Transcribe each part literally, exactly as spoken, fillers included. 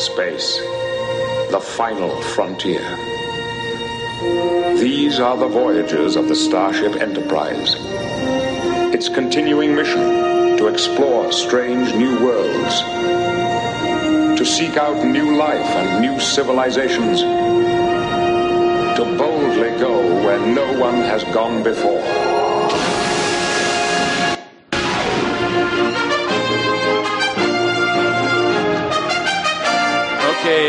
space, the final frontier. These are the voyages of the Starship Enterprise. Its continuing mission to explore strange new worlds, to seek out new life and new civilizations, to boldly go where no one has gone before. Okay.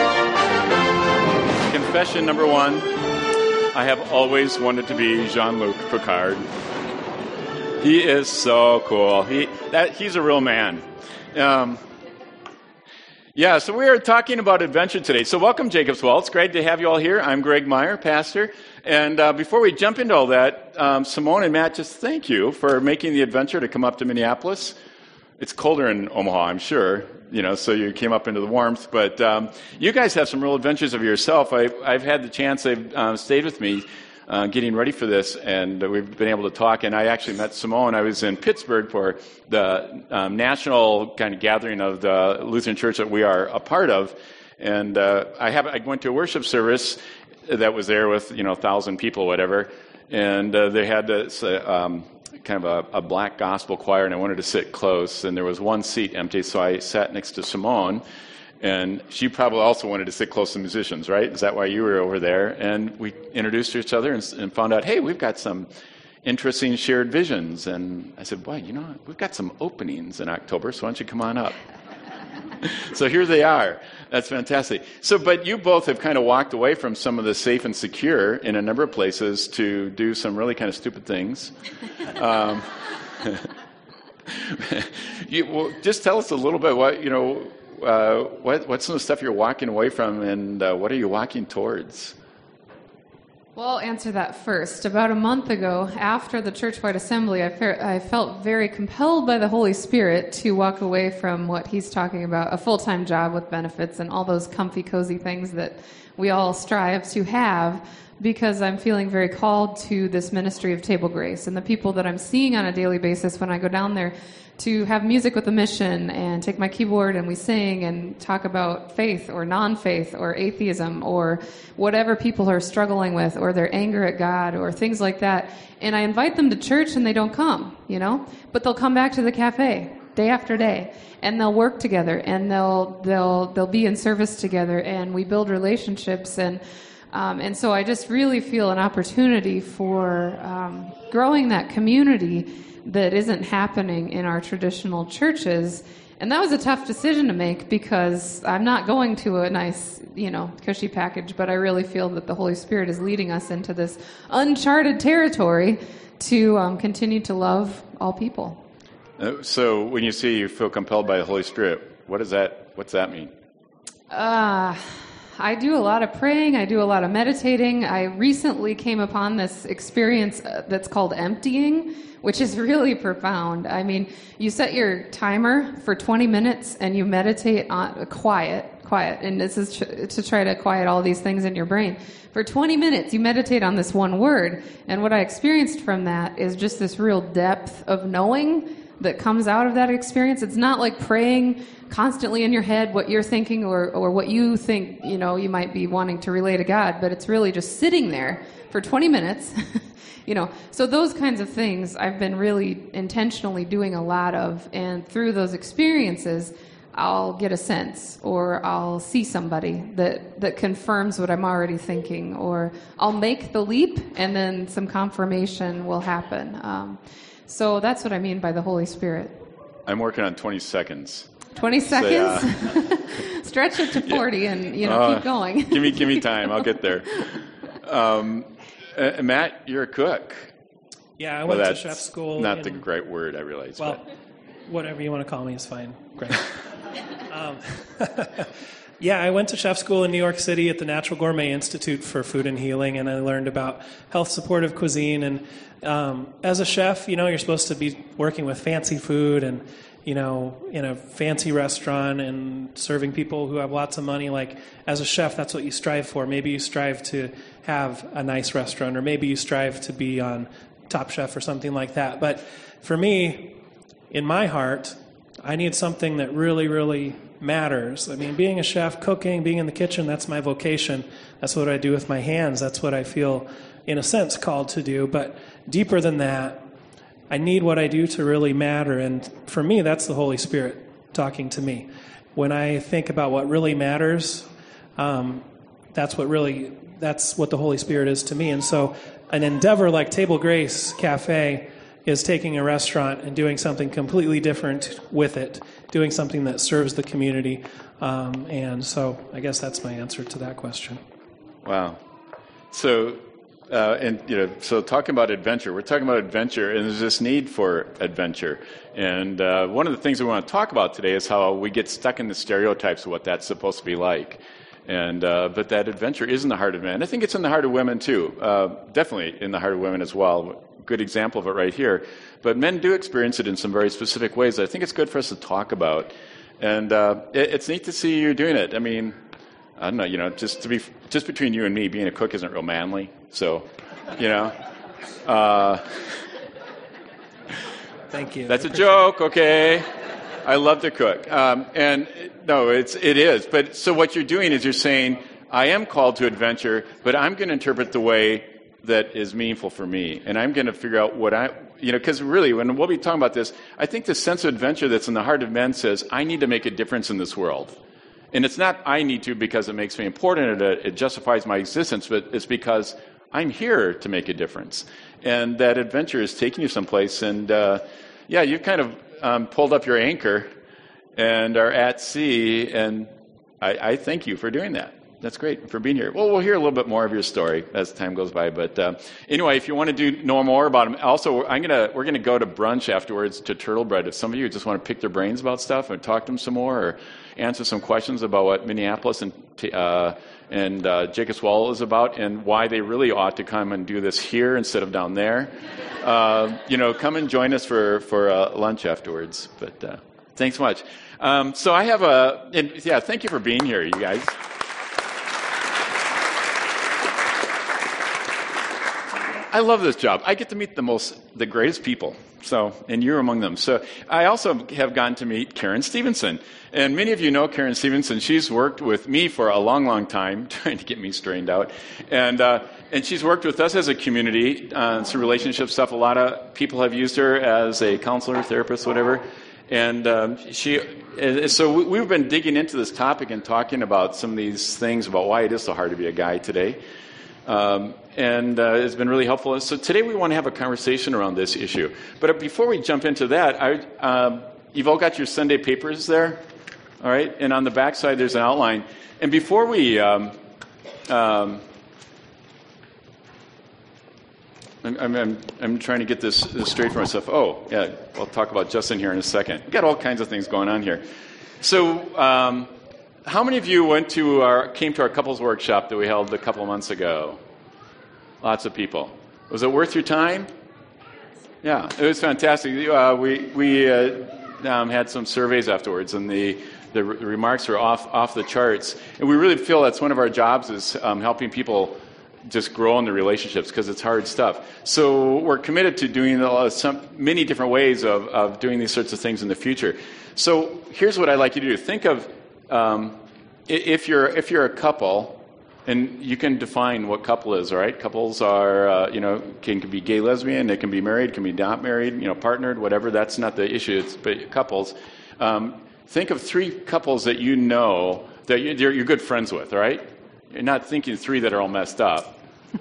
Confession number one. I have always wanted to be Jean-Luc Picard. He is so cool. He that he's a real man. Um, yeah, so we are talking about adventure today. So welcome, Jacob's Well. It's great to have you all here. I'm Greg Meyer, pastor. And uh, before we jump into all that, um, Simone and Matt, just thank you for making the adventure to come up to Minneapolis. It's colder in Omaha, I'm sure, you know, so you came up into the warmth. But um, you guys have some real adventures of yourself. I, I've had the chance, they've uh, stayed with me uh, getting ready for this, and we've been able to talk. And I actually met Simone. I was in Pittsburgh for the um, national kind of gathering of the Lutheran Church that we are a part of. And uh, I have I went to a worship service that was there with, you know, a thousand people, whatever. And uh, they had this uh, um, kind of a, a black gospel choir, and I wanted to sit close. And there was one seat empty, so I sat next to Simone. And she probably also wanted to sit close to musicians, right? Is that why you were over there? And we introduced each other and, and found out, hey, we've got some interesting shared visions. And I said, boy, you know, we've got some openings in October, so why don't you come on up? So here they are. That's fantastic. So, but you both have kind of walked away from some of the safe and secure in a number of places to do some really kind of stupid things. Um, you, well, just tell us a little bit what, you know, uh, what, what's some of the stuff you're walking away from, and uh, what are you walking towards? Well, I'll answer that first. About a month ago, after the church-wide assembly, I, fe- I felt very compelled by the Holy Spirit to walk away from what he's talking about, a full-time job with benefits and all those comfy, cozy things that we all strive to have, because I'm feeling very called to this ministry of Table Grace and the people that I'm seeing on a daily basis when I go down there to have music with a mission and take my keyboard and we sing and talk about faith or non-faith or atheism or whatever people are struggling with, or their anger at God or things like that. And I invite them to church and they don't come, you know, but they'll come back to the cafe day after day, and they'll work together, and they'll they'll they'll be in service together, and we build relationships. And Um, and so I just really feel an opportunity for um, growing that community that isn't happening in our traditional churches. And that was a tough decision to make, because I'm not going to a nice, you know, cushy package, but I really feel that the Holy Spirit is leading us into this uncharted territory to um, continue to love all people. Uh, so when you say you feel compelled by the Holy Spirit, what does that, what's that mean? Uh... I do a lot of praying. I do a lot of meditating. I recently came upon this experience that's called emptying, which is really profound. I mean, you set your timer for twenty minutes and you meditate on quiet, quiet. And this is tr- to try to quiet all these things in your brain. For twenty minutes, you meditate on this one word. And what I experienced from that is just this real depth of knowing that comes out of that experience. It's not like praying constantly in your head what you're thinking or, or what you think, you know, you might be wanting to relay to God, but it's really just sitting there for twenty minutes, you know. So those kinds of things I've been really intentionally doing a lot of, and through those experiences, I'll get a sense, or I'll see somebody that, that confirms what I'm already thinking, or I'll make the leap, and then some confirmation will happen. Um, so that's what I mean by the Holy Spirit. I'm working on twenty seconds. twenty seconds? So, yeah. Stretch it to forty and, you know, uh, keep going. give me give me time. I'll get there. Um, uh, Matt, you're a cook. Yeah, I well, went to chef school. Not in, the great word, I realize. Well, but. Whatever you want to call me is fine. Great. um, yeah, I went to chef school in New York City at the Natural Gourmet Institute for Food and Healing, and I learned about health supportive cuisine. And um, as a chef, you know, you're supposed to be working with fancy food and, you know, in a fancy restaurant and serving people who have lots of money. Like, as a chef, that's what you strive for. Maybe you strive to have a nice restaurant, or maybe you strive to be on Top Chef or something like that. But for me, in my heart, I need something that really, really matters. I mean, being a chef, cooking, being in the kitchen, that's my vocation. That's what I do with my hands. That's what I feel, in a sense, called to do. But deeper than that, I need what I do to really matter. And for me, that's the Holy Spirit talking to me. When I think about what really matters, um, that's what really, that's what the Holy Spirit is to me. And so an endeavor like Table Grace Cafe is taking a restaurant and doing something completely different with it, doing something that serves the community. Um, and so I guess that's my answer to that question. Wow. So, uh, and, you know, so talking about adventure, we're talking about adventure, and there's this need for adventure. And uh, one of the things we want to talk about today is how we get stuck in the stereotypes of what that's supposed to be like. And uh, but that adventure is in the heart of men. I think it's in the heart of women, too. Uh, definitely in the heart of women as well. Good example of it right here. But men do experience it in some very specific ways that I think it's good for us to talk about. And uh, it, it's neat to see you doing it. I mean, I don't know, you know, just to be just between you and me, being a cook isn't real manly. So, you know. Uh, Thank you. That's a joke, okay. I love to cook. Um, and no, it's it is. But so what you're doing is you're saying, I am called to adventure, but I'm going to interpret the way that is meaningful for me. And I'm going to figure out what I, you know, because really, when we'll be talking about this, I think the sense of adventure that's in the heart of men says, I need to make a difference in this world. And it's not I need to because it makes me important, it, it justifies my existence, but it's because I'm here to make a difference. And that adventure is taking you someplace. And, uh, yeah, you've kind of um, pulled up your anchor and are at sea, and I, I thank you for doing that. That's great, for being here. Well, we'll hear a little bit more of your story as time goes by. But uh, anyway, if you want to do know more about him, also I'm gonna we're gonna go to brunch afterwards to Turtle Bread. If some of you just want to pick their brains about stuff and talk to them some more, or answer some questions about what Minneapolis and uh, and uh, Jacobswell is about, and why they really ought to come and do this here instead of down there, uh, you know, come and join us for for uh, lunch afterwards. But uh, thanks so much. Um, so I have a and, yeah. Thank you for being here, you guys. I love this job. I get to meet the most, the greatest people. So, and you're among them. So, I also have gotten to meet Karen Stevenson, and many of you know Karen Stevenson. She's worked with me for a long, long time, trying to get me straightened out, and uh, and she's worked with us as a community on some relationship stuff. A lot of people have used her as a counselor, therapist, whatever, and um, she. So we've been digging into this topic and talking about some of these things about why it is so hard to be a guy today. Um, and uh, it's been really helpful. So today we want to have a conversation around this issue. But before we jump into that, I, um, you've all got your Sunday papers there, all right? And on the back side, there's an outline. And before we, um, um, I'm, I'm, I'm trying to get this, this straight for myself. Oh, yeah, I'll talk about Justin here in a second. We've got all kinds of things going on here. So, um, how many of you went to our, came to our couples workshop that we held a couple of months ago? Lots of people. Was it worth your time? Yeah, it was fantastic. Uh, we we uh, um, had some surveys afterwards, and the the re- remarks were off off the charts. And we really feel that's one of our jobs is um, helping people just grow in their relationships because it's hard stuff. So we're committed to doing uh, some many different ways of of doing these sorts of things in the future. So here's what I'd like you to do. Think of Um, if you're if you're a couple, and you can define what couple is, all right? Couples are, uh, you know, can, can be gay, lesbian, they can be married, can be not married, you know, partnered, whatever. That's not the issue. It's but couples. Um, think of three couples that you know that you're, you're good friends with, all right? You're not thinking three that are all messed up.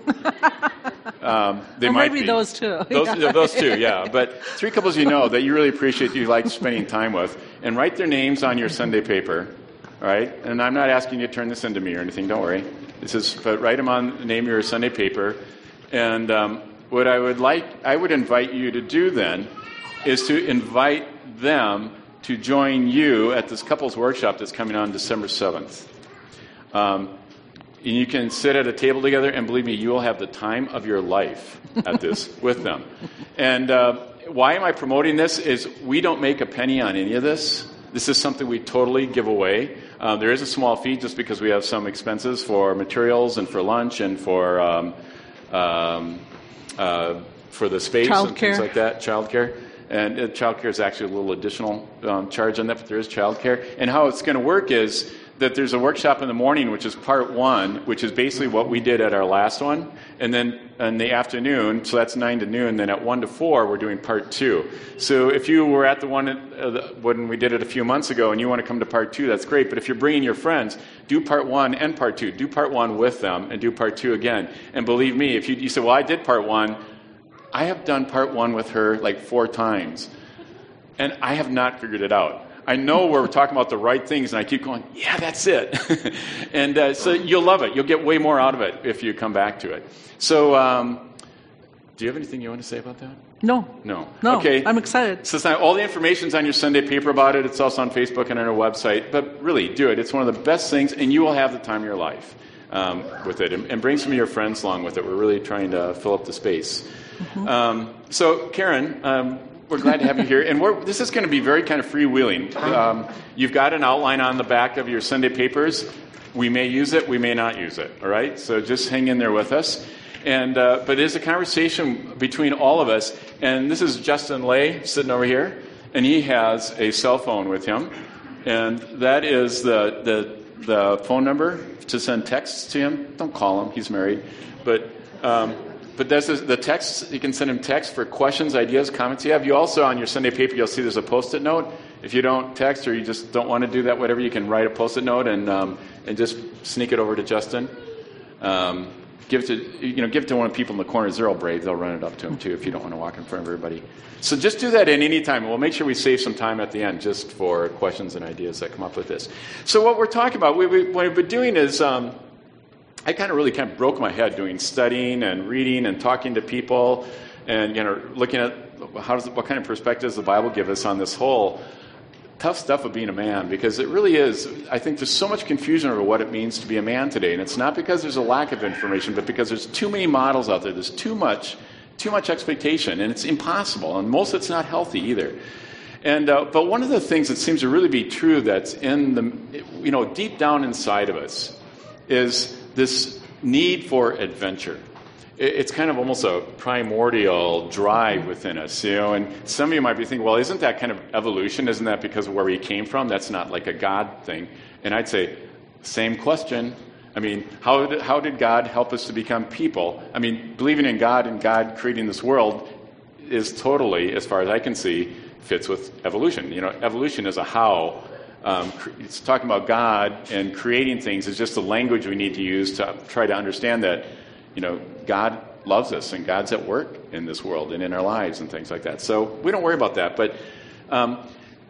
Um, they or might maybe be. those two. Those, Yeah. those two, yeah. But three couples you know that you really appreciate, you like spending time with, and write their names on your Sunday paper, all right? And I'm not asking you to turn this into me or anything, don't worry. This is, but write them on the name of your Sunday paper. And um, what I would like, I would invite you to do then is to invite them to join you at this couples workshop that's coming on December seventh. Um, And you can sit at a table together, and believe me, you will have the time of your life at this with them. And uh, why am I promoting this is we don't make a penny on any of this. This is something we totally give away. Uh, there is a small fee just because we have some expenses for materials and for lunch and for um, um, uh, for the space Child and care. things like that, childcare. And uh, child care is actually a little additional um, charge on that, but there is child care. And how it's going to work is that there's a workshop in the morning, which is part one, which is basically what we did at our last one. And then in the afternoon, so that's nine to noon, then at one to four, we're doing part two. So if you were at the one uh, the, when we did it a few months ago and you want to come to part two, that's great. But if you're bringing your friends, do part one and part two. Do part one with them and do part two again. And believe me, if you, you say, well, I did part one, I have done part one with her like four times. And I have not figured it out. I know we're talking about the right things, and I keep going, yeah, that's it. and uh, so you'll love it. You'll get way more out of it if you come back to it. So um, do you have anything you want to say about that? No. No. No, okay. I'm excited. So it's not, all the information's on your Sunday paper about it. It's also on Facebook and on our website. But really, do it. It's one of the best things, and you will have the time of your life um, with it. And, and bring some of your friends along with it. We're really trying to fill up the space. Mm-hmm. Um, so, Karen... Um, we're glad to have you here. And we're, this is going to be very kind of freewheeling. Um, you've got an outline on the back of your Sunday papers. We may use it, we may not use it, all right? So just hang in there with us. And uh, but it is a conversation between all of us. And this is Justin Lay sitting over here. And he has a cell phone with him. And that is the the, the phone number to send texts to him. Don't call him, he's married. But... Um, But that's the text. You can send him text for questions, ideas, comments you have. You also, on your Sunday paper, you'll see there's a Post-it note. If you don't text or you just don't want to do that, whatever, you can write a Post-it note and um, and just sneak it over to Justin. Um, give it to you know, give it to one of the people in the corners. They're all brave. They'll run it up to him too if you don't want to walk in front of everybody. So just do that at any time. We'll make sure we save some time at the end just for questions and ideas that come up with this. So what we're talking about, we, we, what we've been doing is. Um, I kind of really kind of broke my head doing studying and reading and talking to people and, you know, looking at how does what kind of perspectives the Bible give us on this whole tough stuff of being a man, because it really is. I think there's so much confusion over what it means to be a man today, and it's not because there's a lack of information, but because there's too many models out there. There's too much, too much expectation, and it's impossible, and most of it's not healthy either. And uh, but one of the things that seems to really be true that's in the, you know, deep down inside of us is this need for adventure. It's kind of almost a primordial drive within us, you know. And some of you might be thinking, well, isn't that kind of evolution? Isn't that because of where we came from? That's not like a God thing. And I'd say, same question. I mean, how did, how did God help us to become people? I mean, believing in God and God creating this world is totally, as far as I can see, fits with evolution. You know, evolution is a how. Um, it's talking about God and creating things is just the language we need to use to try to understand that, you know, God loves us and God's at work in this world and in our lives and things like that. So we don't worry about that. But um,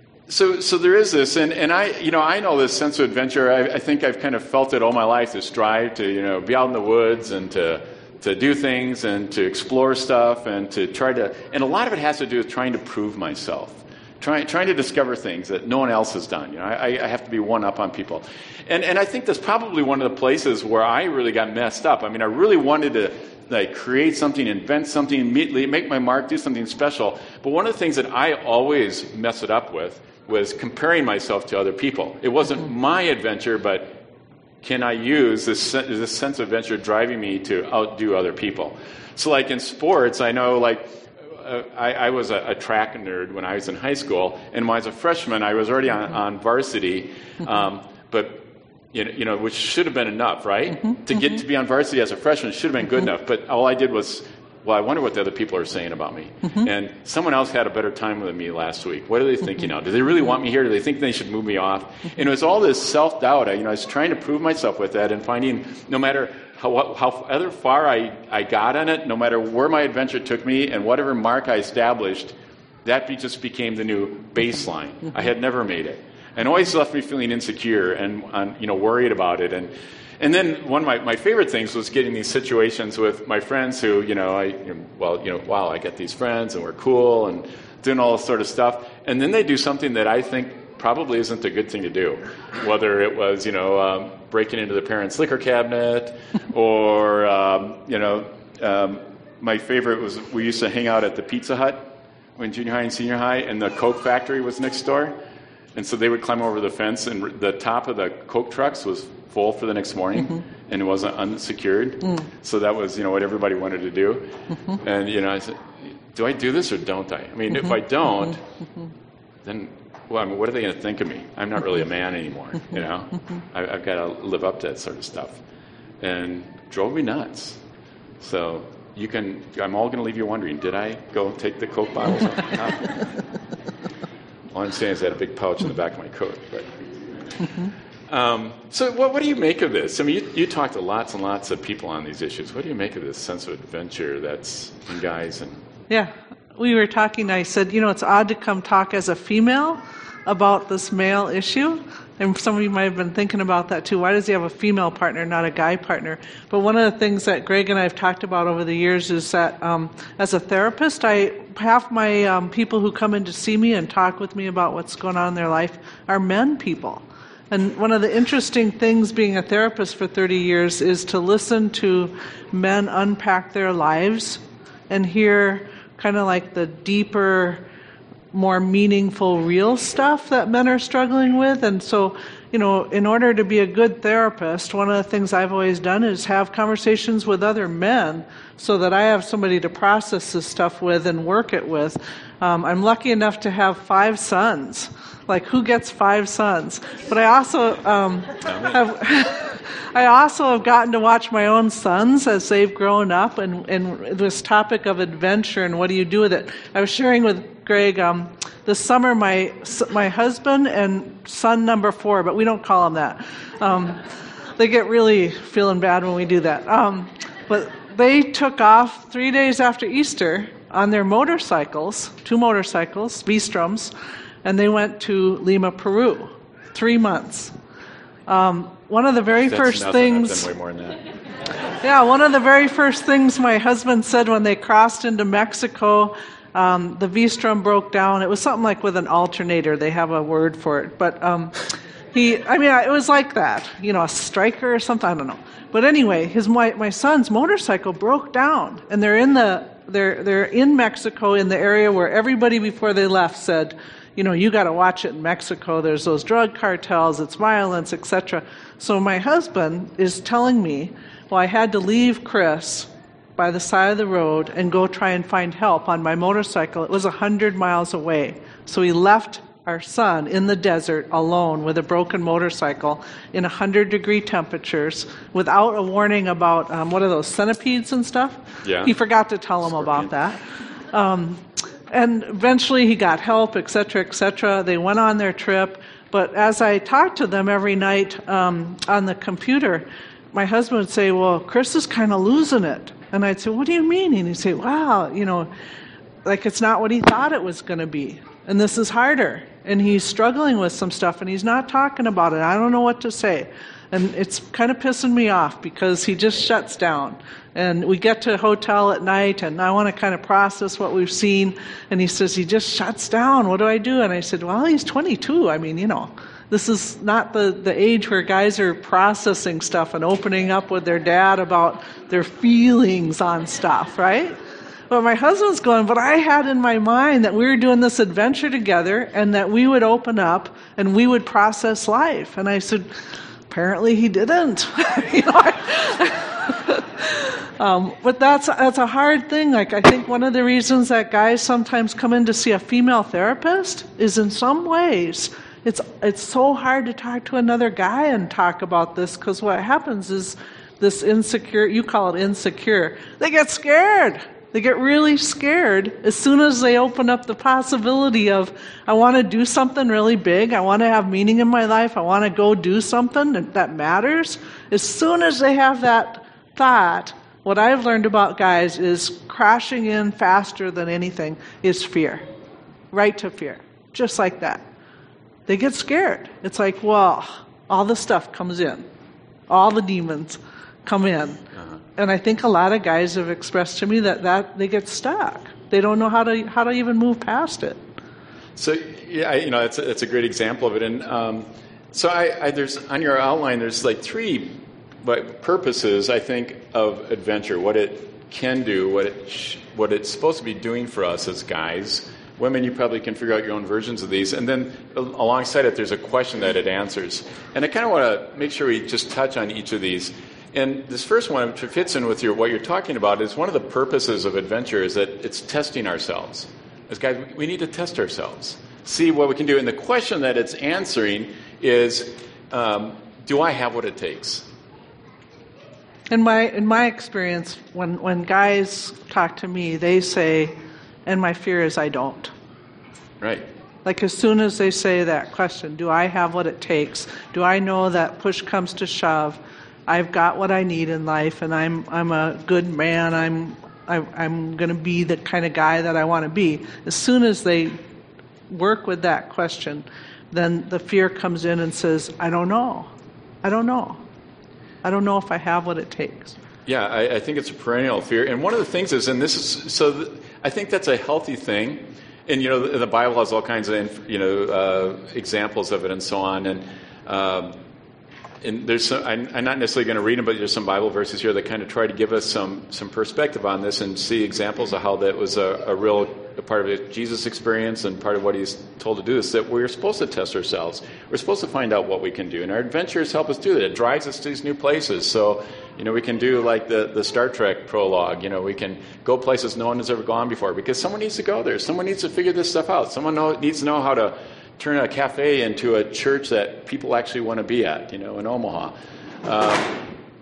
so so there is this, and, and I you know I know this sense of adventure. I, I think I've kind of felt it all my life. This drive to you know be out in the woods and to to do things and to explore stuff and to try to, and a lot of it has to do with trying to prove myself. Trying, trying to discover things that no one else has done. You know, I, I have to be one up on people, and and I think that's probably one of the places where I really got messed up. I mean, I really wanted to like create something, invent something, immediately make my mark, do something special. But one of the things that I always mess it up with was comparing myself to other people. It wasn't my adventure, but can I use this this sense of adventure driving me to outdo other people? So, like in sports, I know like. Uh, I, I was a, a track nerd when I was in high school, and when I was a freshman, I was already on, on varsity, um, but you know, you know, which should have been enough, right? Mm-hmm. To get to be on varsity as a freshman should have been good enough. But all I did was, well, I wonder what the other people are saying about me. Mm-hmm. And someone else had a better time with me last week. What are they thinking now? Do they really want me here? Do they think they should move me off? And it was all this self-doubt. I, you know, I was trying to prove myself with that, and finding no matter. How, however far I, I got on it, no matter where my adventure took me and whatever mark I established, that be, just became the new baseline. Mm-hmm. I had never made it. And always left me feeling insecure and, and you know, worried about it. And and then one of my, my favorite things was getting these situations with my friends who, you know, I, you know, well, you know, wow, I got these friends and we're cool and doing all this sort of stuff. And then they do something that I think probably isn't a good thing to do, whether it was, you know, um, breaking into the parents' liquor cabinet or, um, you know, um, my favorite was we used to hang out at the Pizza Hut when junior high and senior high, and the Coke factory was next door. And so they would climb over the fence, and the top of the Coke trucks was full for the next morning, mm-hmm. and it wasn't unsecured. Mm. So that was, you know, what everybody wanted to do. Mm-hmm. And, you know, I said, do I do this or don't I? I mean, mm-hmm. if I don't, mm-hmm. then, well, I mean, what are they going to think of me? I'm not really a man anymore, you know? Mm-hmm. I, I've got to live up to that sort of stuff. And drove me nuts. So you can, I'm all going to leave you wondering, did I go take the Coke bottles off the top? All I'm saying is I had a big pouch in the back of my coat. But. Mm-hmm. Um, so what, what do you make of this? I mean, you, you talk to lots and lots of people on these issues. What do you make of this sense of adventure that's in guys? And Yeah, we were talking, I said, you know, it's odd to come talk as a female about this male issue. And some of you might have been thinking about that too. Why does he have a female partner, not a guy partner? But one of the things that Greg and I have talked about over the years is that um, as a therapist, I half my um, people who come in to see me and talk with me about what's going on in their life are men people. And one of the interesting things being a therapist for thirty years is to listen to men unpack their lives and hear kind of like the deeper, more meaningful, real stuff that men are struggling with. And so, you know, in order to be a good therapist, one of the things I've always done is have conversations with other men so that I have somebody to process this stuff with and work it with. Um, I'm lucky enough to have five sons. Like, who gets five sons? But I also um, have... I also have gotten to watch my own sons as they've grown up, and, and this topic of adventure and what do you do with it. I was sharing with Greg um, this summer my my husband and son number four, but we don't call them that. Um, they get really feeling bad when we do that. Um, but they took off three days after Easter on their motorcycles, two motorcycles, V-Stroms, and they went to Lima, Peru, three months. Um, one of the very That's first nothing. things... I've done way more than that. Yeah, one of the very first things my husband said when they crossed into Mexico, um, the V-Strom broke down. It was something like with an alternator. They have a word for it. But um, he, I mean, it was like that, you know, a striker or something, I don't know. But anyway, his my, my son's motorcycle broke down, and they're in the they're they're in Mexico in the area where everybody before they left said, you know, you got to watch it in Mexico. There's those drug cartels, it's violence, et cetera. So my husband is telling me, well, I had to leave Chris by the side of the road and go try and find help on my motorcycle. It was one hundred miles away. So he left our son in the desert alone with a broken motorcycle in one hundred degree temperatures without a warning about, um, what are those, centipedes and stuff? Yeah. He forgot to tell him Scorpion. about that. Um, and eventually he got help, et cetera, et cetera. They went on their trip. But as I talked to them every night um, on the computer, my husband would say, well, Chris is kind of losing it. And I'd say, what do you mean? And he'd say, wow, you know, like it's not what he thought it was going to be. And this is harder. And he's struggling with some stuff, and he's not talking about it. I don't know what to say. And it's kind of pissing me off because he just shuts down. And we get to a hotel at night, and I want to kind of process what we've seen. And he says, he just shuts down. What do I do? And I said, well, he's twenty-two. I mean, you know, this is not the, the age where guys are processing stuff and opening up with their dad about their feelings on stuff, right? But my husband's going, but I had in my mind that we were doing this adventure together and that we would open up and we would process life. And I said, apparently he didn't. you know, I, um, but that's that's a hard thing. Like, I think one of the reasons that guys sometimes come in to see a female therapist is in some ways it's it's so hard to talk to another guy and talk about this, because what happens is this insecure, you call it insecure, they get scared. They get really scared as soon as they open up the possibility of, I want to do something really big. I want to have meaning in my life. I want to go do something that matters. As soon as they have that thought, what I've learned about guys is crashing in faster than anything is fear. Right to fear. Just like that. They get scared. It's like, well, all the stuff comes in. All the demons come in. And I think a lot of guys have expressed to me that, that they get stuck. They don't know how to how to even move past it. So yeah, you know, it's a, it's a great example of it. And um, so I, I there's on your outline there's like three purposes, I think, of adventure. What it can do, what it sh- what it's supposed to be doing for us as guys. Women, you probably can figure out your own versions of these. And then alongside it, there's a question that it answers. And I kind of want to make sure we just touch on each of these. And this first one, which fits in with your, what you're talking about, is one of the purposes of adventure is that it's testing ourselves. As guys, we need to test ourselves, see what we can do. And the question that it's answering is, um, do I have what it takes? In my in my experience, when, when guys talk to me, they say, and my fear is I don't. Right. Like as soon as they say that question, do I have what it takes? Do I know that push comes to shove, I've got what I need in life, and I'm I'm a good man. I'm I, I'm going to be the kind of guy that I want to be. As soon as they work with that question, then the fear comes in and says, I don't know. I don't know. I don't know if I have what it takes. Yeah, I, I think it's a perennial fear. And one of the things is, and this is, so th- I think that's a healthy thing. And, you know, the, the Bible has all kinds of, you know, uh, examples of it and so on. And, um, and there's some, I'm, I'm not necessarily going to read them, but there's some Bible verses here that kind of try to give us some, some perspective on this and see examples of how that was a, a real a part of it, Jesus' experience and part of what he's told to do is that we're supposed to test ourselves. We're supposed to find out what we can do. And our adventures help us do that. It drives us to these new places. So, you know, we can do like the, the Star Trek prologue. You know, we can go places no one has ever gone before because someone needs to go there. Someone needs to figure this stuff out. Someone know, needs to know how to turn a cafe into a church that people actually want to be at, you know, in Omaha. Um,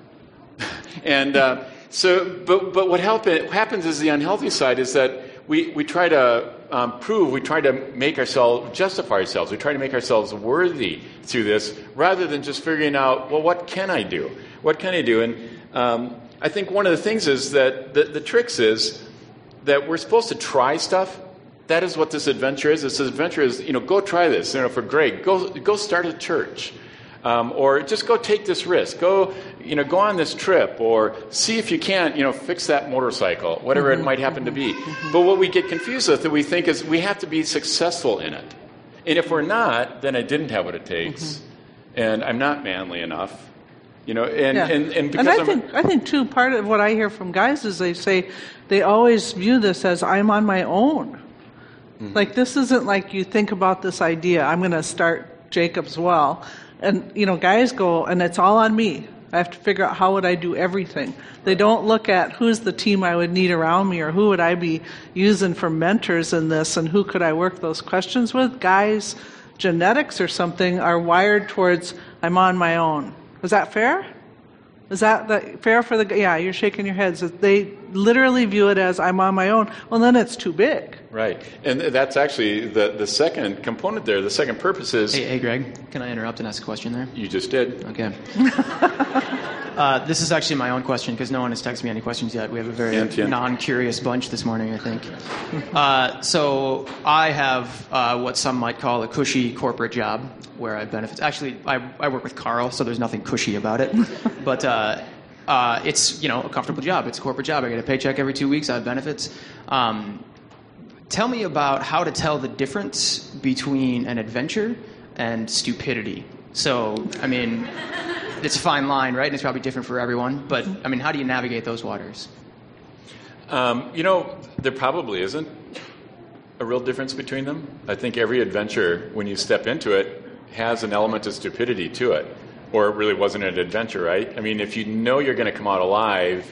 and uh, so, but but what happen, happens is the unhealthy side is that we, we try to um, prove, we try to make ourselves, justify ourselves. We try to make ourselves worthy through this rather than just figuring out, well, what can I do? What can I do? And um, I think one of the things is that the, the tricks is that we're supposed to try stuff. That is what this adventure is. This adventure is, you know, go try this. You know, for Greg, go go start a church, um, or just go take this risk. Go, you know, go on this trip, or see if you can't, you know, fix that motorcycle, whatever mm-hmm. it might happen to be. Mm-hmm. But what we get confused with, that we think is we have to be successful in it, and if we're not, then I didn't have what it takes, mm-hmm. and I'm not manly enough. You know, and, yeah. and, and because and I I'm think I think too, part of what I hear from guys is they say they always view this as I'm on my own. Mm-hmm. Like this isn't like you think about this idea, I'm going to start Jacob's Well, and you know, guys go, and it's all on me. I have to figure out how would I do everything. They don't look at who's the team I would need around me, or who would I be using for mentors in this, and who could I work those questions with. Guys, genetics or something are wired towards I'm on my own. Is that fair? Is that the, fair for the... Yeah, you're shaking your heads. They literally view it as I'm on my own. Well, then it's too big. Right. And that's actually the, the second component there. The second purpose is... Hey, hey, Greg, can I interrupt and ask a question there? You just did. Okay. uh, this is actually my own question because no one has texted me any questions yet. We have a very yeah, yeah. non-curious bunch this morning, I think. Uh, so I have uh, what some might call a cushy corporate job where I benefit. Actually, I, I work with Carl, so there's nothing cushy about it. But uh, uh, it's, you know, a comfortable job. It's a corporate job. I get a paycheck every two weeks. I have benefits. Um, tell me about how to tell the difference between an adventure and stupidity. So, I mean, it's a fine line, right? And it's probably different for everyone. But, I mean, how do you navigate those waters? Um, you know, there probably isn't a real difference between them. I think every adventure, when you step into it, has an element of stupidity to it. Or it really wasn't an adventure, right? I mean, if you know you're going to come out alive,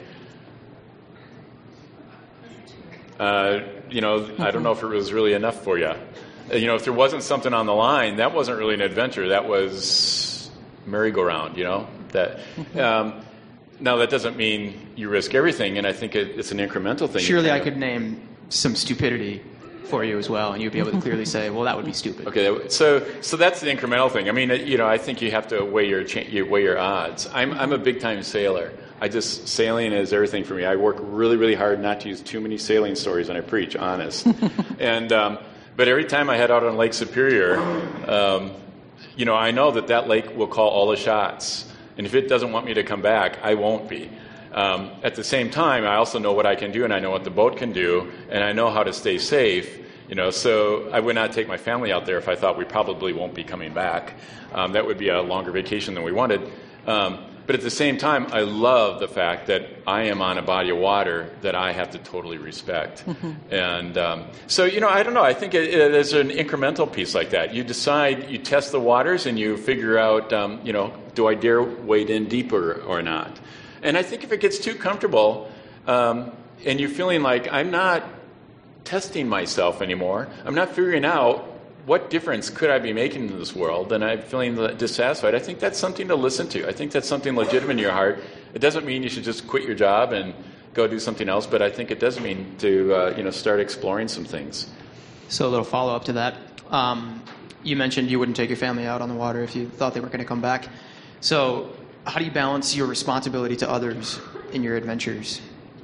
uh, you know, I don't know if it was really enough for you. You know, if there wasn't something on the line, that wasn't really an adventure. That was merry-go-round, you know? That, um, now, that doesn't mean you risk everything, and I think it, it's an incremental thing. Surely I could name some stupidity for you as well, and you'd be able to clearly say, well, that would be stupid. Okay, so so that's the incremental thing. I mean, you know, I think you have to weigh your cha- you weigh your odds. I'm I'm a big time sailor. I just sailing is everything for me. I work really really hard not to use too many sailing stories when I preach, honest. and um, but every time I head out on Lake Superior, um, you know, I know that that lake will call all the shots, and if it doesn't want me to come back, I won't be. Um, at the same time, I also know what I can do, and I know what the boat can do, and I know how to stay safe. You know, so I would not take my family out there if I thought we probably won't be coming back. Um, that would be a longer vacation than we wanted. Um, but at the same time, I love the fact that I am on a body of water that I have to totally respect. Mm-hmm. And um, so, you know, I don't know. I think it, it is an incremental piece like that. You decide, you test the waters, and you figure out, um, you know, do I dare wade in deeper or not? And I think if it gets too comfortable, um, and you're feeling like I'm not testing myself anymore, I'm not figuring out what difference could I be making in this world, and I'm feeling dissatisfied, I think that's something to listen to. I think that's something legitimate in your heart. It doesn't mean you should just quit your job and go do something else, but I think it does mean to uh, you know start exploring some things. So a little follow-up to that. Um, you mentioned you wouldn't take your family out on the water if you thought they were going to come back. So how do you balance your responsibility to others in your adventures?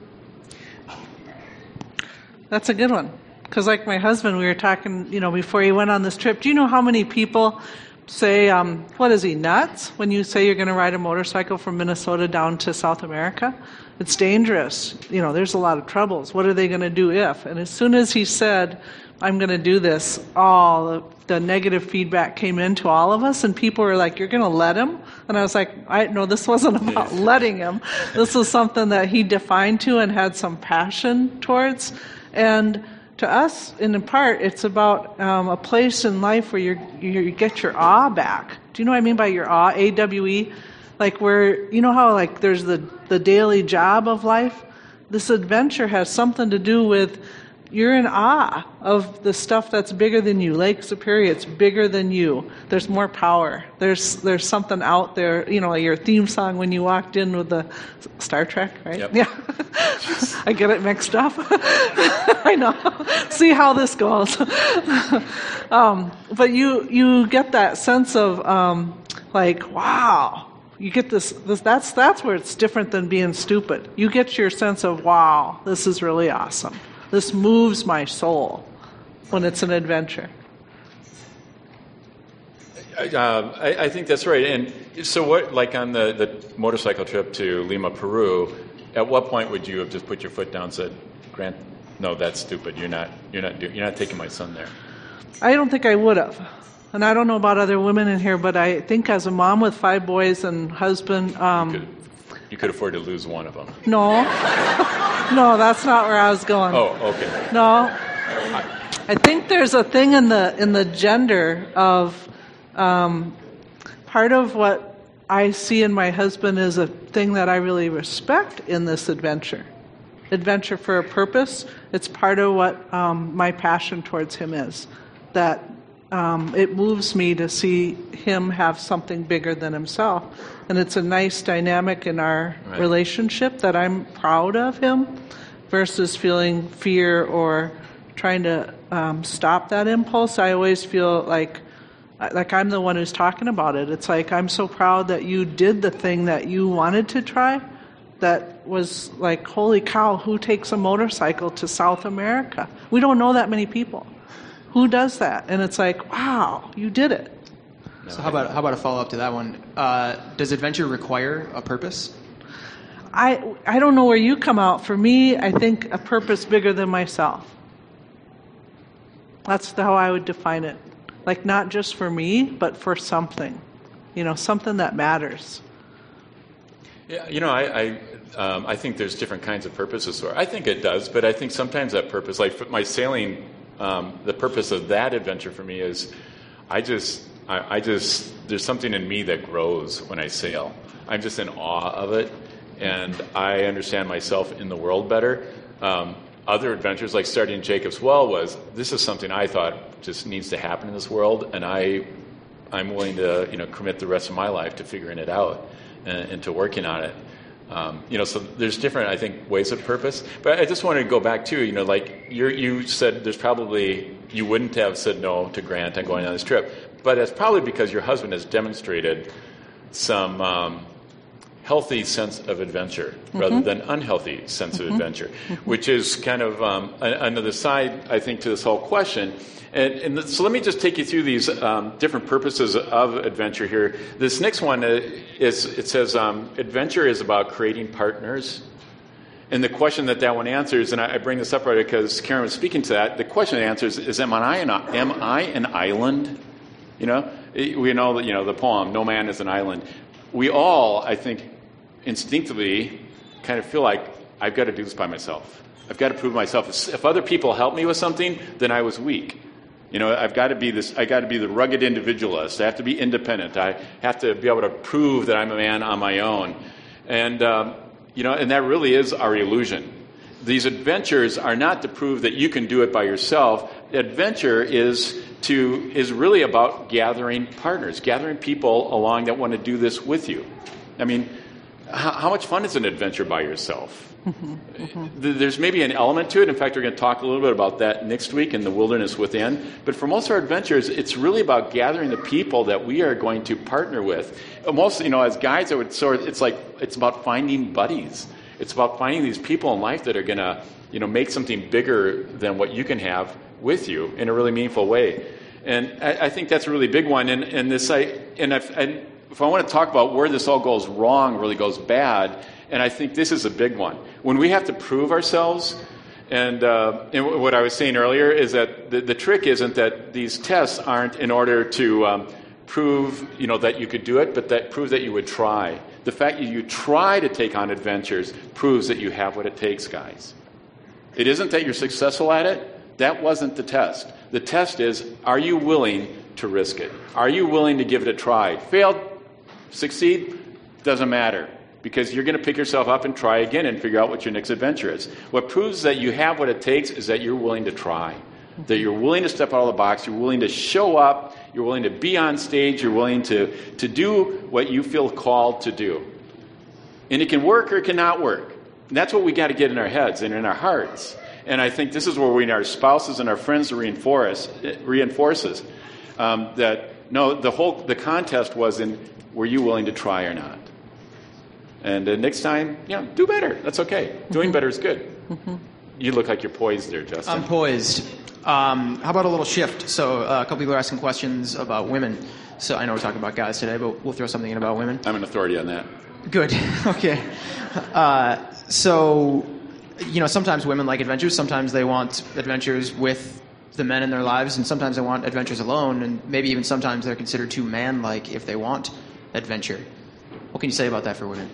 That's a good one. Because like my husband, we were talking, you know, before he went on this trip, do you know how many people say, um, what is he, nuts? When you say you're going to ride a motorcycle from Minnesota down to South America? It's dangerous. You know, there's a lot of troubles. What are they going to do if? And as soon as he said, I'm going to do this, all the, the negative feedback came into all of us, and people were like, you're going to let him? And I was like, I no, this wasn't about letting him. This was something that he defined to and had some passion towards. And to us, in part, it's about um, a place in life where you're, you get your awe back. Do you know what I mean by your awe? A W E? Like where, you know how like there's the, the daily job of life? This adventure has something to do with you're in awe of the stuff that's bigger than you. Lake Superior, it's bigger than you. There's more power. There's there's something out there. You know, your theme song when you walked in with the Star Trek, right? Yep. Yeah. I get it mixed up. I know. See how this goes. um, but you you get that sense of um, like, wow. You get this, this. That's that's where it's different than being stupid. You get your sense of, wow, this is really awesome. This moves my soul when it's an adventure. Uh, I, I think that's right. And so what, like on the, the motorcycle trip to Lima, Peru, at what point would you have just put your foot down and said, Grant, no, that's stupid. You're not, you're not, do, you're not taking my son there. I don't think I would have. And I don't know about other women in here, but I think as a mom with five boys and husband, um, You could, you could afford to lose one of them. no, no, that's not where I was going. Oh, okay. No, I think there's a thing in the in the gender of um, part of what I see in my husband is a thing that I really respect in this adventure. Adventure for a purpose. It's part of what um, my passion towards him is. That um, it moves me to see him have something bigger than himself. And it's a nice dynamic in our right. relationship that I'm proud of him versus feeling fear or trying to um, stop that impulse. I always feel like like I'm the one who's talking about it. It's like, I'm so proud that you did the thing that you wanted to try. That was like, holy cow, who takes a motorcycle to South America? We don't know that many people. Who does that? And it's like, wow, you did it. So how about how about a follow-up to that one? Uh, does adventure require a purpose? I I don't know where you come out. For me, I think a purpose bigger than myself. That's how I would define it. Like not just for me, but for something. You know, something that matters. Yeah, you know, I I, um, I think there's different kinds of purposes. I think it does, but I think sometimes that purpose, like for my sailing, um, the purpose of that adventure for me is, I just, I, I just, there's something in me that grows when I sail. I'm just in awe of it, and I understand myself in the world better. Um, other adventures, like starting Jacob's Well, was this is something I thought just needs to happen in this world, and I, I'm willing to, you know, commit the rest of my life to figuring it out. And, and to working on it. Um, you know, so there's different, I think, ways of purpose. But I just wanted to go back to, you know, like you're, you said there's probably, you wouldn't have said no to Grant on going on this trip. But that's probably because your husband has demonstrated some um, healthy sense of adventure mm-hmm. rather than unhealthy sense mm-hmm. of adventure, mm-hmm. which is kind of um, another side, I think, to this whole question. And, and so let me just take you through these um, different purposes of adventure here. This next one is, it says, um, adventure is about creating partners. And the question that that one answers, and I, I bring this up right because Karen was speaking to that, the question it answers is, am I an, am I an island? You know, we know that, you know, the poem, No Man is an Island. We all, I think, instinctively kind of feel like, I've got to do this by myself. I've got to prove myself. If other people help me with something, then I was weak. You know, I've got to be this. I got to be the rugged individualist. I have to be independent. I have to be able to prove that I'm a man on my own. And um, You know, and that really is our illusion. These adventures are not to prove that you can do it by yourself. Adventure is to is really about gathering partners, gathering people along that want to do this with you. I mean, how, how much fun is an adventure by yourself? Mm-hmm, mm-hmm. There's maybe an element to it. In fact, we're going to talk a little bit about that next week in The Wilderness Within. But for most of our adventures, it's really about gathering the people that we are going to partner with. Most, you know, as guys, I would sort of, it's like it's about finding buddies. It's about finding these people in life that are going to, you know, make something bigger than what you can have with you in a really meaningful way. And I, I think that's a really big one. And, and this, I, and if, and if I want to talk about where this all goes wrong, really goes bad, and I think this is a big one. When we have to prove ourselves, and, uh, and what I was saying earlier is that the, the trick isn't that these tests aren't in order to um, prove, you know, that you could do it, but that prove that you would try. The fact that you try to take on adventures proves that you have what it takes, guys. It isn't that you're successful at it. That wasn't the test. The test is, are you willing to risk it? Are you willing to give it a try? Failed, succeed, doesn't matter. Because you're going to pick yourself up and try again and figure out what your next adventure is. What proves that you have what it takes is that you're willing to try. That you're willing to step out of the box, you're willing to show up, you're willing to be on stage, you're willing to, to do what you feel called to do. And it can work or it cannot work. And that's what we got to get in our heads and in our hearts. And I think this is where we need our spouses and our friends to reinforce, reinforce us. Um, that, no, the whole the contest was in, were you willing to try or not? And uh, next time, yeah, do better. That's okay. Doing better is good. Mm-hmm. You look like you're poised there, Justin. I'm poised. Um, how about a little shift? So uh, a couple people are asking questions about women. So I know we're talking about guys today, but we'll throw something in about women. I'm an authority on that. Good. Okay. Uh, so, you know, sometimes women like adventures. Sometimes they want adventures with the men in their lives, and sometimes they want adventures alone, and maybe even sometimes they're considered too man-like if they want adventure. What can you say about that for women?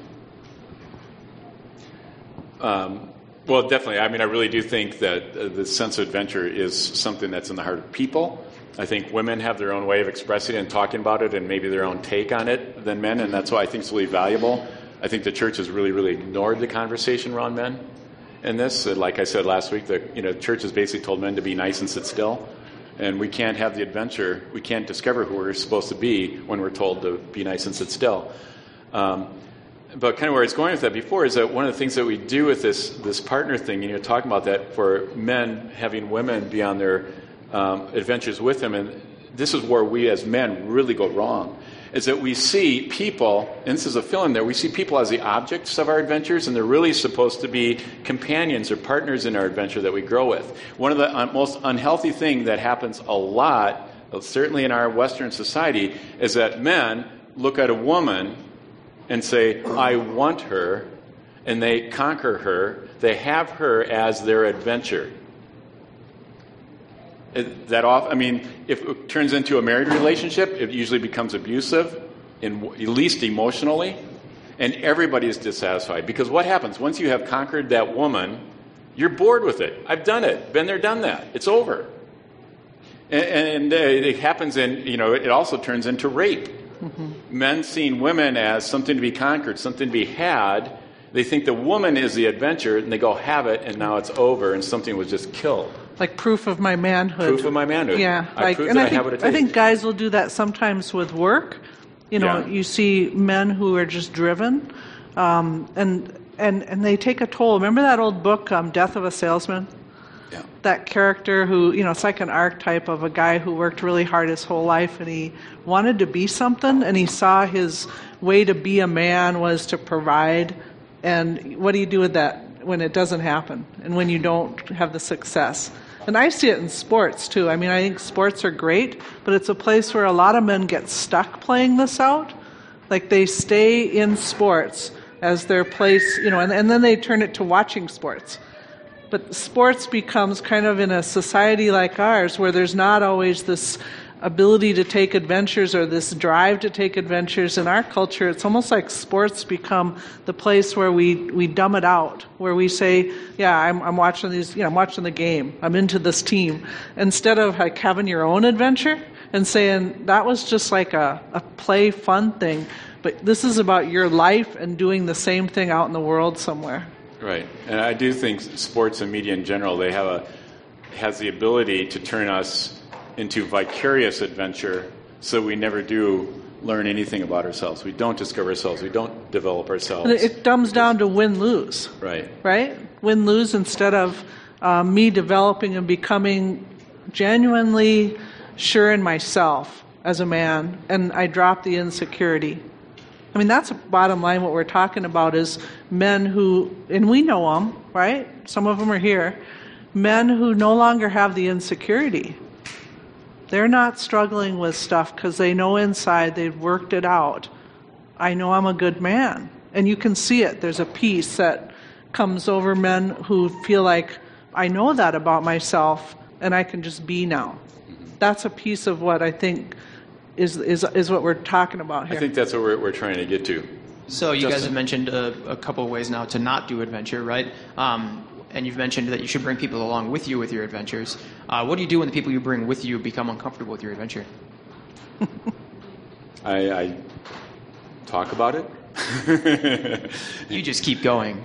Um, well, definitely. I mean, I really do think that uh, the sense of adventure is something that's in the heart of people. I think women have their own way of expressing it and talking about it and maybe their own take on it than men, and that's why I think it's really valuable. I think the church has really, really ignored the conversation around men in this. Uh, like I said last week, the you know, church has basically told men to be nice and sit still, and we can't have the adventure. We can't discover who we're supposed to be when we're told to be nice and sit still. Um, But kind of where it's going with that before is that one of the things that we do with this this partner thing, and you're talking about that for men having women be on their um, adventures with them, and this is where we as men really go wrong, is that we see people, and this is a film there, we see people as the objects of our adventures, and they're really supposed to be companions or partners in our adventure that we grow with. One of the un- most unhealthy things that happens a lot, certainly in our Western society, is that men look at a woman and say, I want her, and they conquer her. They have her as their adventure. That off, I mean, if it turns into a married relationship, it usually becomes abusive, in, at least emotionally, and everybody is dissatisfied. Because what happens? Once you have conquered that woman, you're bored with it. I've done it. Been there, done that. It's over. And, and uh, it happens in, you know, it also turns into rape. Mm-hmm. Men seeing women as something to be conquered, something to be had. They think the woman is the adventure, and they go have it, and now it's over, and something was just killed. Like proof of my manhood. Proof of my manhood. Yeah. I like, prove and that I, I, think, have what it takes. I think guys will do that sometimes with work. You know, Yeah. you see men who are just driven, um, and and and they take a toll. Remember that old book, um, Death of a Salesman? Yeah. That character who, you know, it's like an archetype of a guy who worked really hard his whole life, and he wanted to be something, and he saw his way to be a man was to provide. And what do you do with that when it doesn't happen, and when you don't have the success? And I see it in sports, too. I mean, I think sports are great, but it's a place where a lot of men get stuck playing this out. Like, they stay in sports as their place, you know, and, and then they turn it to watching sports. But sports becomes kind of in a society like ours where there's not always this ability to take adventures or this drive to take adventures. In our culture, it's almost like sports become the place where we, we dumb it out, where we say, yeah, I'm, I'm watching these, you know, I'm watching the game, I'm into this team. Instead of like having your own adventure, and saying that was just like a, a play fun thing, but this is about your life and doing the same thing out in the world somewhere. Right. And I do think sports and media in general, they have a has the ability to turn us into vicarious adventure, so we never do learn anything about ourselves. We don't discover ourselves. We don't develop ourselves. It comes down to win-lose. Right. Right? Win-lose instead of uh, me developing and becoming genuinely sure in myself as a man, and I drop the insecurity. I mean, that's bottom line. What we're talking about is men who, and we know them, right? Some of them are here. Men who no longer have the insecurity. They're not struggling with stuff because they know inside they've worked it out. I know I'm a good man. And you can see it. There's a peace that comes over men who feel like, I know that about myself and I can just be now. That's a piece of what I think is is is what we're talking about here. I think that's what we're, we're trying to get to. So you Justin. guys have mentioned a, a couple of ways now to not do adventure, right? Um, and you've mentioned that you should bring people along with you with your adventures. Uh, what do you do when the people you bring with you become uncomfortable with your adventure? I, I talk about it. You just keep going.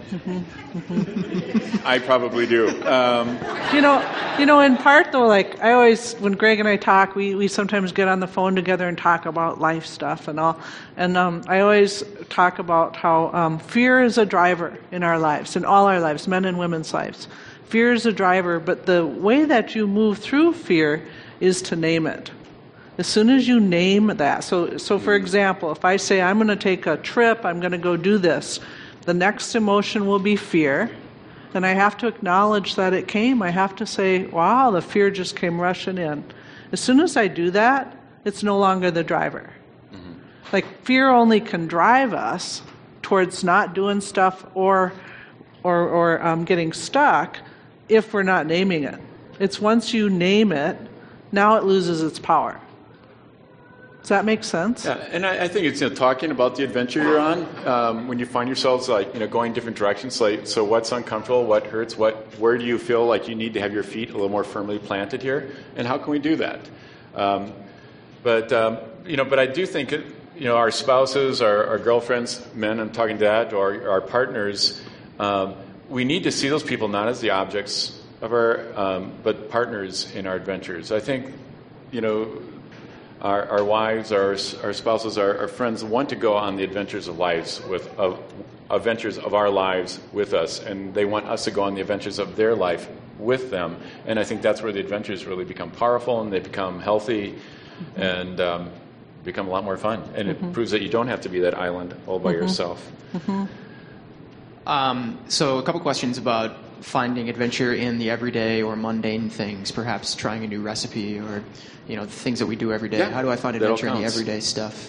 I probably do. Um, You know, you know, in part though, like I always, when Greg and I talk, we, we sometimes get on the phone together and talk about life stuff and all. And um, I always talk about how um, fear is a driver in our lives, in all our lives, men and women's lives. Fear is a driver, but the way that you move through fear is to name it. As soon as you name that, so so for example, if I say I'm going to take a trip, I'm going to go do this, the next emotion will be fear. And I have to acknowledge that it came. I have to say, wow, the fear just came rushing in. As soon as I do that, it's no longer the driver. Mm-hmm. Like fear only can drive us towards not doing stuff or or, or um, getting stuck if we're not naming it. It's once you name it, now it loses its power. Does that make sense? Yeah, and I, I think it's you know, talking about the adventure you're on. Um, when you find yourselves like you know going different directions, like so, what's uncomfortable, what hurts, what where do you feel like you need to have your feet a little more firmly planted here, and how can we do that? Um, but um, you know, but I do think it, you know our spouses, our, our girlfriends, men, I'm talking to that, or our partners. Um, we need to see those people not as the objects of our, um, but partners in our adventures. I think, you know. Our, our wives, our, our spouses, our, our friends want to go on the adventures of lives with of adventures of our lives with us, and they want us to go on the adventures of their life with them. And I think that's where the adventures really become powerful and they become healthy, mm-hmm. and um, become a lot more fun. And mm-hmm. it proves that you don't have to be that island all by mm-hmm. yourself. Mm-hmm. Um, so a couple questions about finding adventure in the everyday or mundane things, perhaps trying a new recipe or, you know, the things that we do every day. Yeah, How do I find adventure in the everyday stuff?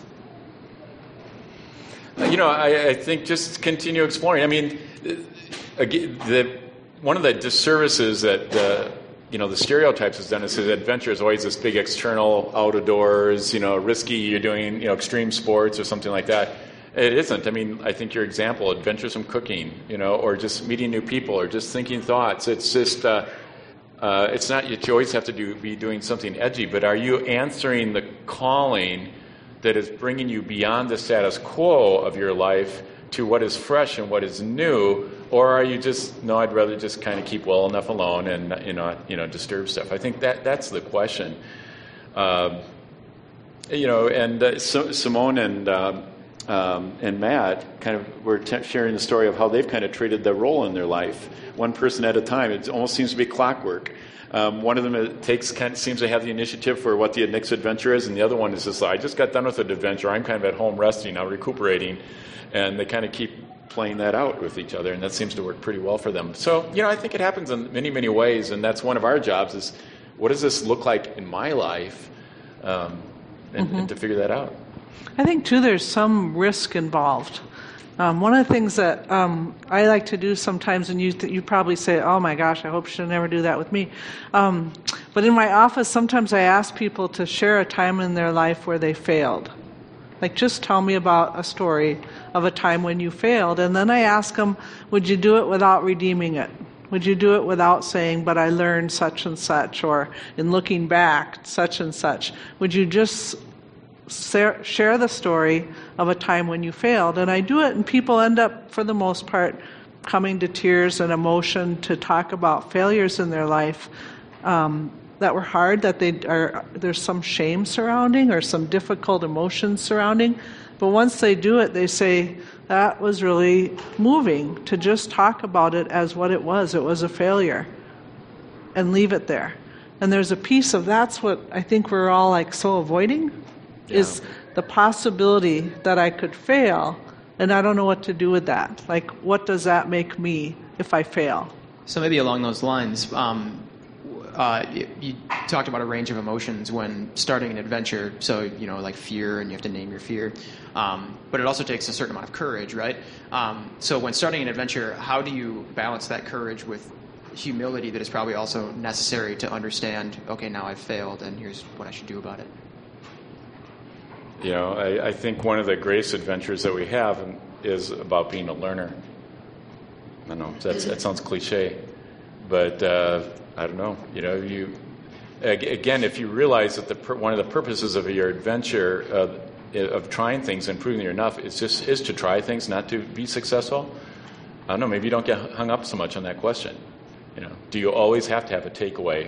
You know, I, I think just continue exploring. I mean, again, the, one of the disservices that, uh, you know, the stereotypes has done is that adventure is always this big external, out of doors, you know, risky, you're doing, you know, extreme sports or something like that. It isn't. I mean, I think your example, adventuresome cooking, you know, or just meeting new people, or just thinking thoughts. It's just, uh, uh, it's not that you always have to do, be doing something edgy, but are you answering the calling that is bringing you beyond the status quo of your life to what is fresh and what is new, or are you just, no, I'd rather just kind of keep well enough alone and, you know, you know, disturb stuff. I think that that's the question. Uh, you know, and uh, so, Simone and. Uh, Um, and Matt kind of were t- sharing the story of how they've kind of traded their role in their life, one person at a time. It almost seems to be clockwork. Um, one of them takes kind of, seems to have the initiative for what the next adventure is, and the other one is just like, I just got done with an adventure. I'm kind of at home resting now, recuperating, and they kind of keep playing that out with each other, and that seems to work pretty well for them. So, you know, I think it happens in many, many ways, and that's one of our jobs is, what does this look like in my life, um, and, mm-hmm. and to figure that out. I think, too, there's some risk involved. Um, one of the things that um, I like to do sometimes, and you th- you probably say, oh, my gosh, I hope she'll never do that with me. Um, but in my office, sometimes I ask people to share a time in their life where they failed. Like, just tell me about a story of a time when you failed. And then I ask them, would you do it without redeeming it? Would you do it without saying, but I learned such and such, or in looking back, such and such? Would you just share the story of a time when you failed? And I do it, and people end up, for the most part, coming to tears and emotion to talk about failures in their life um, that were hard, that they are there's some shame surrounding or some difficult emotions surrounding. But once they do it, they say, that was really moving to just talk about it as what it was. It was a failure. And leave it there. And there's a piece of that's what I think we're all like so avoiding, yeah. is the possibility that I could fail, and I don't know what to do with that. Like, what does that make me if I fail? So maybe along those lines, um, uh, you, you talked about a range of emotions when starting an adventure. So, you know, like fear, and you have to name your fear. Um, but it also takes a certain amount of courage, right? Um, so when starting an adventure, how do you balance that courage with humility that is probably also necessary to understand, okay, now I've failed, and here's what I should do about it? You know, I, I think one of the greatest adventures that we have is about being a learner. I know that's, that sounds cliche, but uh, I don't know. You know, you again, if you realize that the one of the purposes of your adventure uh, of trying things and proving you're enough is just is to try things, not to be successful. I don't know. Maybe you don't get hung up so much on that question. You know, do you always have to have a takeaway?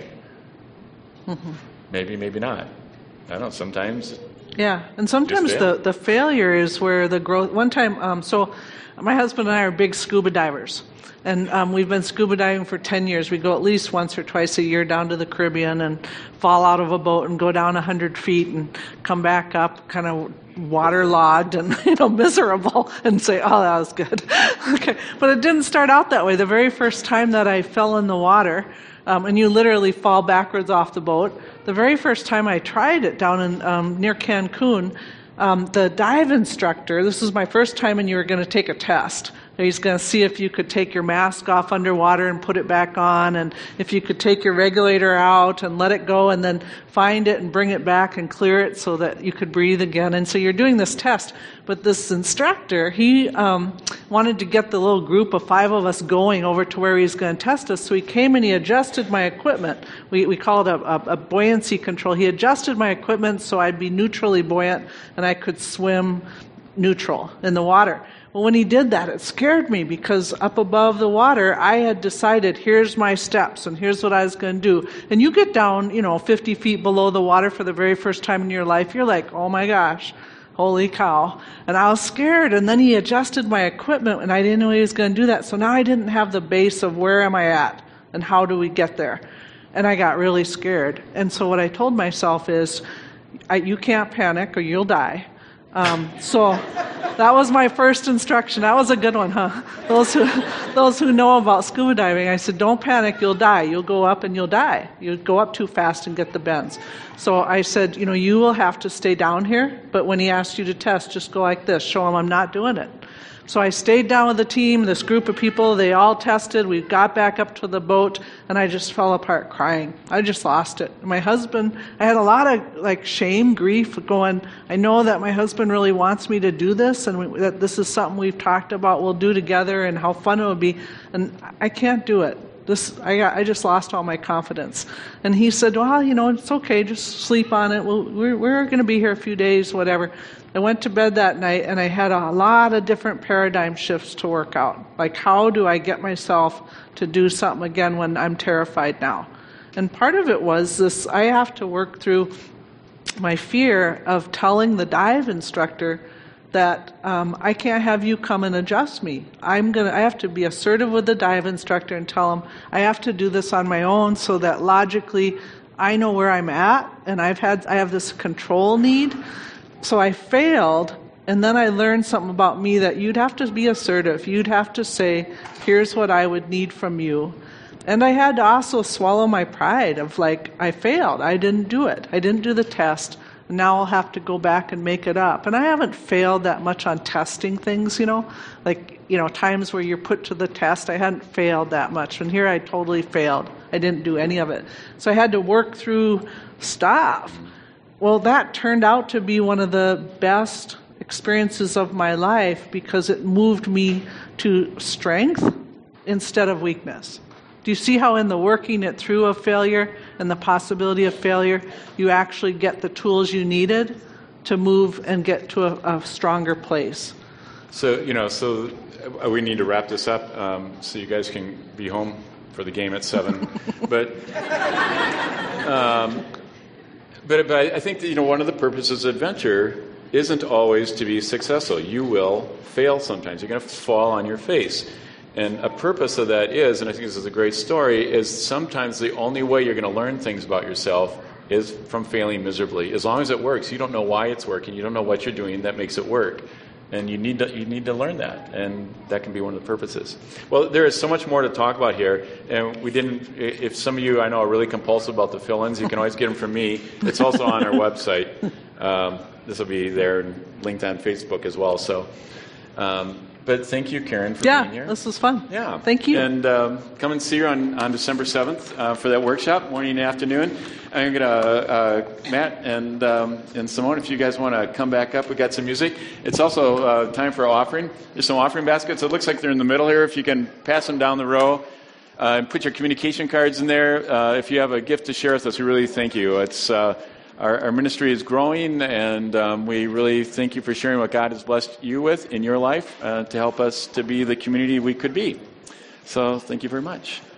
Mm-hmm. Maybe, maybe not. I don't know. Sometimes. Yeah, and sometimes the, the failure is where the growth. One time, um, so my husband and I are big scuba divers, and um, we've been scuba diving for ten years. We go at least once or twice a year down to the Caribbean and fall out of a boat and go down one hundred feet and come back up kind of waterlogged and, you know, miserable and say, oh, that was good. Okay, but it didn't start out that way. The very first time that I fell in the water, um, and you literally fall backwards off the boat, the very first time I tried it down in um, near Cancun, um, the dive instructor, this was my first time, and you were going to take a test. He's going to see if you could take your mask off underwater and put it back on, and if you could take your regulator out and let it go and then find it and bring it back and clear it so that you could breathe again. And so you're doing this test. But this instructor, he um, wanted to get the little group of five of us going over to where he's going to test us. So he came and he adjusted my equipment. We, we call it a, a, a buoyancy control. He adjusted my equipment so I'd be neutrally buoyant and I could swim neutral in the water. Well, when he did that, it scared me because up above the water, I had decided, here's my steps and here's what I was going to do. And you get down, you know, fifty feet below the water for the very first time in your life, you're like, oh my gosh, holy cow. And I was scared. And then he adjusted my equipment and I didn't know he was going to do that. So now I didn't have the base of where am I at and how do we get there. And I got really scared. And so what I told myself is, I, you can't panic or you'll die. Um, so that was my first instruction. That was a good one, huh? Those who, those who know about scuba diving, I said, don't panic, you'll die. You'll go up and you'll die. You'll go up too fast and get the bends. So I said, you know, you will have to stay down here, but when he asks you to test, just go like this. Show him I'm not doing it. So I stayed down with the team, this group of people, they all tested, we got back up to the boat, and I just fell apart crying. I just lost it. My husband, I had a lot of like shame, grief going, I know that my husband really wants me to do this, and we, that this is something we've talked about, we'll do together, and how fun it would be, and I can't do it. This, I, I just lost all my confidence. And he said, well, you know, it's okay, just sleep on it. We'll, we're we're going to be here a few days, whatever. I went to bed that night, and I had a lot of different paradigm shifts to work out. Like, how do I get myself to do something again when I'm terrified now? And part of it was this, I have to work through my fear of telling the dive instructor that um, I can't have you come and adjust me. I'm gonna. I have to be assertive with the dive instructor and tell him I have to do this on my own so that logically I know where I'm at, and I've had I have this control need. So I failed, and then I learned something about me that you'd have to be assertive. You'd have to say, here's what I would need from you. And I had to also swallow my pride of like, I failed. I didn't do it. I didn't do the test. Now I'll have to go back and make it up. And I haven't failed that much on testing things, you know, like, you know, times where you're put to the test, I hadn't failed that much. And here I totally failed. I didn't do any of it. So I had to work through stuff. Well, that turned out to be one of the best experiences of my life because it moved me to strength instead of weakness. Do you see how in the working it through of failure and the possibility of failure, you actually get the tools you needed to move and get to a, a stronger place? So, you know, so we need to wrap this up um, so you guys can be home for the game at seven. but, um, but, but I think that, you know, one of the purposes of adventure isn't always to be successful. You will fail sometimes. You're going to fall on your face. And a purpose of that is, and I think this is a great story, is sometimes the only way you're going to learn things about yourself is from failing miserably. As long as it works, you don't know why it's working, you don't know what you're doing that makes it work. And you need to you need to learn that, and that can be one of the purposes. Well, there is so much more to talk about here, and we didn't. If some of you I know are really compulsive about the fill-ins, you can always get them from me. It's also on our website. Um, this will be there and linked on Facebook as well. So, um, but thank you, Karen, for yeah, being here. This was fun. Yeah, thank you. And um, come and see her on, on December seventh uh, for that workshop, morning and afternoon. I'm going to, uh, Matt and um, and Simone, if you guys want to come back up, we got some music. It's also uh, time for offering. There's some offering baskets. It looks like they're in the middle here. If you can pass them down the row uh, and put your communication cards in there. Uh, if you have a gift to share with us, we really thank you. It's uh, our, our ministry is growing, and um, we really thank you for sharing what God has blessed you with in your life uh, to help us to be the community we could be. So thank you very much.